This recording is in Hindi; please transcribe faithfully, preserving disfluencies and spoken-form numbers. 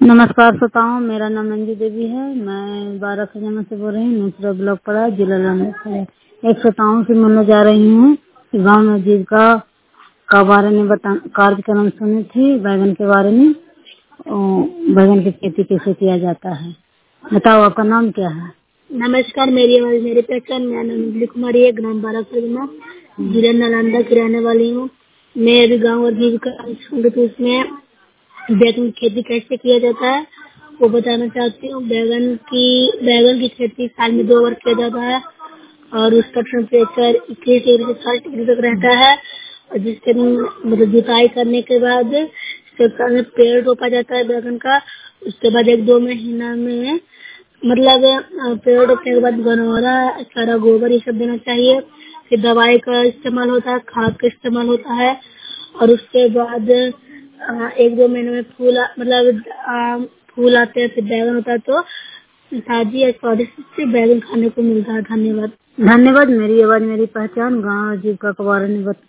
नमस्कार श्रोताओं, मेरा नाम अंजू देवी है। मैं बारह खजाना से बोल रही हूँ। नूसरा ब्लॉक पड़ा, जिला लालगंज है। एक श्रोताओं से मिलने जा रही हूँ कि गाँव में जीविका का बारे में बता कार्यक्रम सुनी थी, बैगन के बारे में। बैगन की खेती कैसे किया जाता है, बताओ आपका नाम क्या है? नमस्कार, मेरी आवाज मेरी पहचान। मेरा नाम अंजलि कुमारी है, ग्राम बारह खजाना, जिला नालंदा की रहने वाली हूँ। मैं अभी गाँव और जीविका उसमें बैगन की खेती कैसे किया जाता है वो बताना चाहती हूँ। बैगन की बैगन की खेती साल में दो बार किया जाता है और उसका टेम्परेचर इक्कीस डिग्री से साठ डिग्री तक रहता है। और जिसके मतलब जुताई करने के बाद में पेड़ रोपा जाता है बैगन का। उसके बाद एक दो महीना में मतलब पेड़ रोपने के बाद गनौरा, सारा गोबर ये सब देना चाहिए। फिर दवाई का इस्तेमाल होता है, खाद का इस्तेमाल होता है। और उसके बाद एक दो महीने में फूल मतलब फूल आते हैं, फिर बैगन होता है। तो ताजी और स्वादिष्ट से बैगन खाने को मिलता है। धन्यवाद। धन्यवाद। मेरी आवाज मेरी पहचान, गाँव जीविका के बारे में